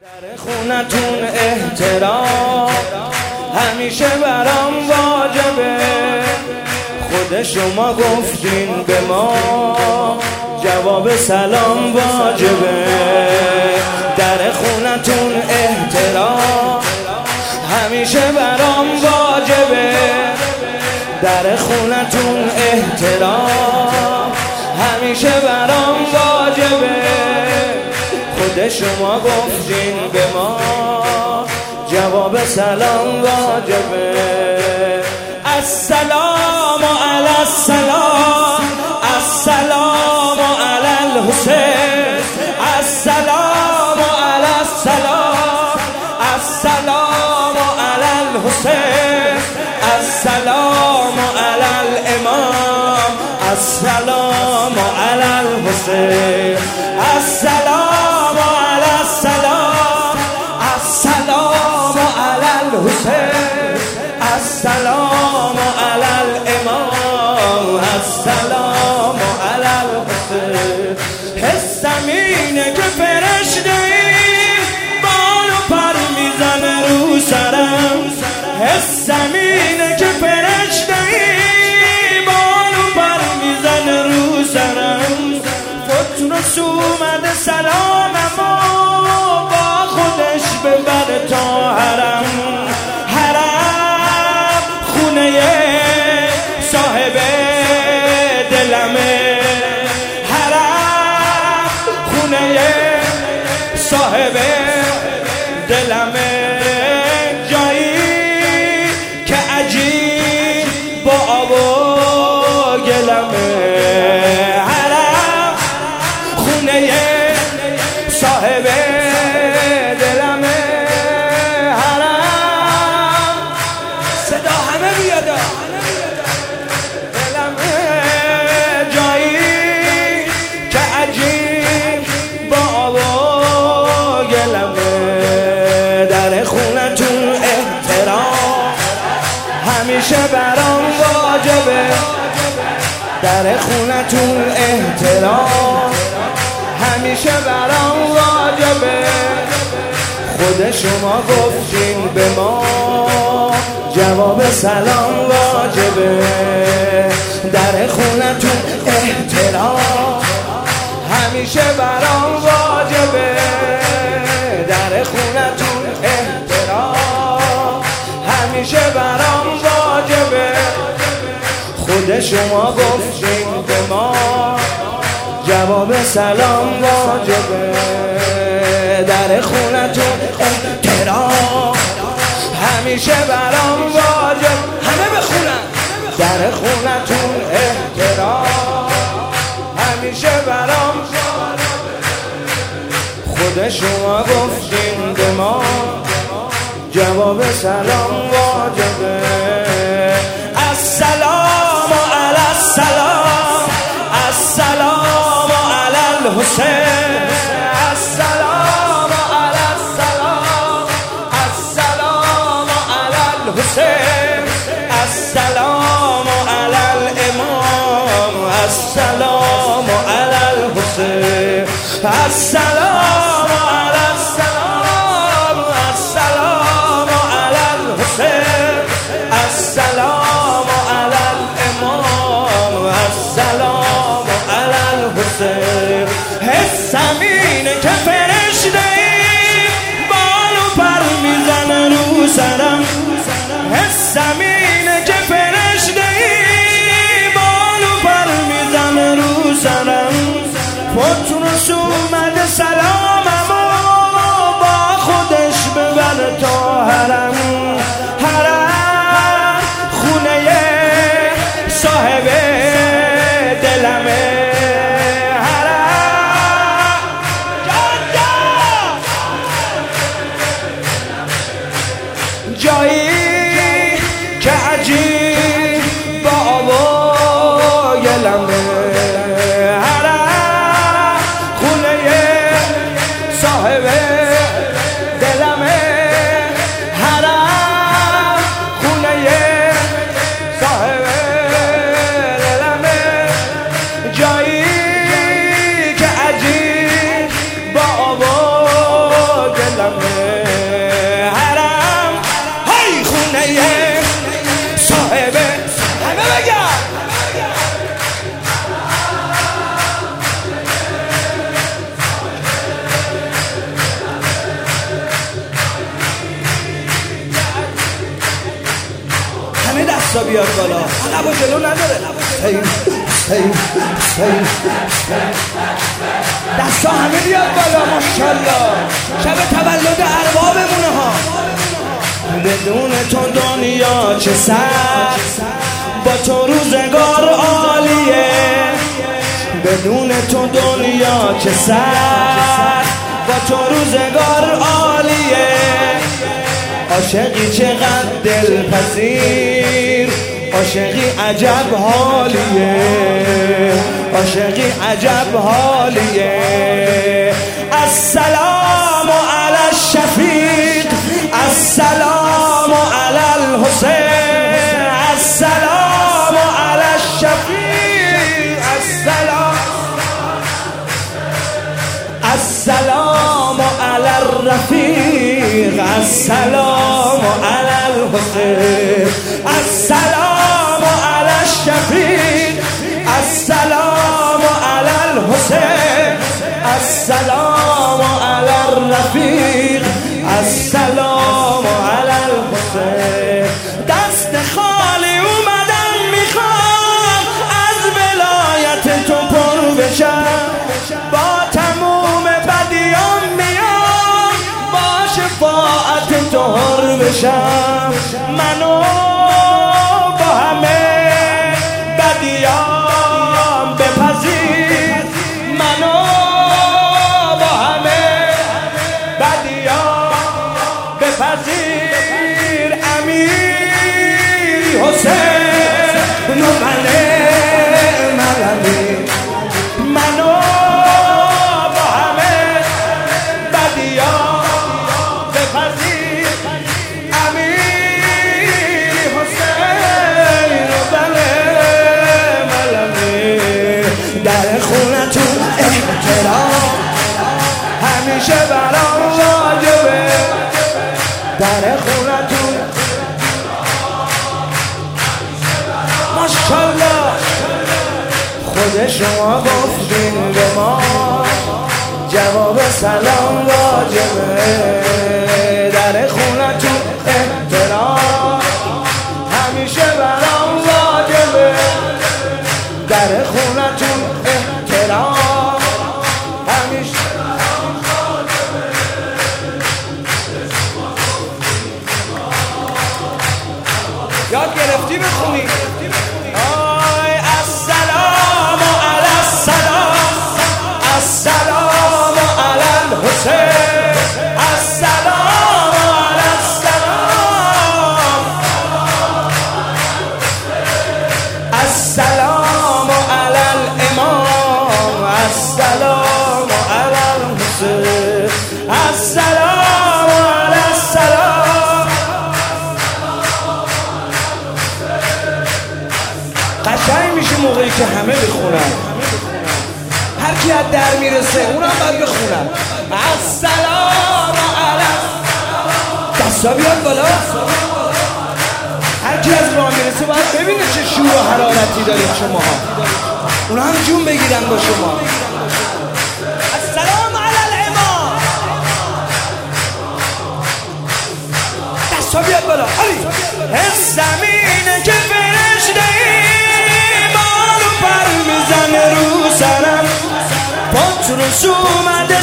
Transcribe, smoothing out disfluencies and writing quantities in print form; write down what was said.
در خونتون احترام همیشه برام واجبه. خود شما گفتین به ما جواب سلام واجبه. در خونتون احترام همیشه برام واجبه. در خونتون احترام همیشه برام واجبه. خود شما گفتین به ما جواب سلام واجبه. السلام علی السلام، السلام علی الحسین، السلام علی السلام، السلام علی الحسین، السلام علی الامام، السلام علی الحسین، السلام علی السلام، السلام علی الحسین، السلام علی الامام، السلام علی الحسین. حسم اینه که فرشته این بال و پر میزنه رو سرم. حسم اینه که فرشته این بال و پر میزنه رو سرم. فتونس اومده سلاممو با خودش ببره تا حرم. حرم خونه صاحب دلمه. حرم خونه صاحب دلمه. جایی که عجیب با آب و گلمه. حرم خونه صاحب دلمه. حرم صدا همه بیاد دلمه. جایی که عجیب با آب و گلمه. در خونتون احترام همیشه برام واجبه. در خونتون احترام همیشه برام واجبه. خود شما گفتین به ما جواب سلام واجبه. در خونتون احترام همیشه برام واجبه. در خونتون احترام همیشه برام واجبه. خود شما گفتین به ما جواب سلام واجبه. در خونتون احترام همیشه برام واجب. همه بخونن. در خونتون احترام همیشه برام واجبه. خود شما گفتین به ما جواب سلام واجبه. السلام علی السلام، السلام علی الحسین، السلام علی السلام، السلام علی الحسین، السلام علی الامام، السلام علی الحسین، السلام علی السلام، السلام علی الحسین، السلام علی الامام، السلام علی الحسین. حسم اینه که فرشته این بال و پر میزنه رو سرم. حسم اینه که فرشته این بال و پر میزنه رو سرم. فتونس اومده سلاممو با خودش ببره تا حرم. حرم خونه صاحب دلمه. جایی که عالم حرم های خونه صاحب همه بگم همه دستا بیاد بالا عقب و جلو نداره دستا همه بیاد بالا ماشاءالله شب تولد اربابمونه ها بدون تو دنیا چه سر با تو روزگار عالیه بدون تو دنیا چه سر با تو روزگار عالیه عاشقی چقدر دلپذیر عاشقی عجب حالیه عاشقی عجب حالیه السلام علی الشفیق السلام علی الحسین السلام علی الشفیق السلام علی الرفیق السلام علی الحسین السلام علی الشفیق السلام علی الحسین السلام علی الرفیق السلام علی الحسین دست خالی اومدم میخوام از ولایت تو پر بشم با تموم بدیام میام با شفاعت تو حر بشم منو با همه بدیام بپذیر منو با همه بدیام بپذیر امیر حسین و ملمی منو با همه بدیام بپذیر امیر حسین و ملمی در خونتون احترام همیشه برام واجبه در خونتون ماشاءالله خود شما گفتین به ما جواب سلام واجبه در خونتون احترام همیشه برام واجبه در خونتون احترام همیشه یاد گرفتی بخونی السلام علی السلام السلام علی الحسین السلام علی السلام السلام علی الامام السلام علی الحسین السلام علی السلام قشنگ میشه موقعی که همه بخونن هر کی از در میرسه اونم باید بخونن السلام علی دستا بیاد بالا هر کی از راه میرسه باید ببینه چه شور و حرارتی دارید شما اونا هم جون بگیرن با شما السلام علی الامام دستا بیاد بالا زمینه که فرشته ای بارو پر میزنه رو سرم پتروس اومده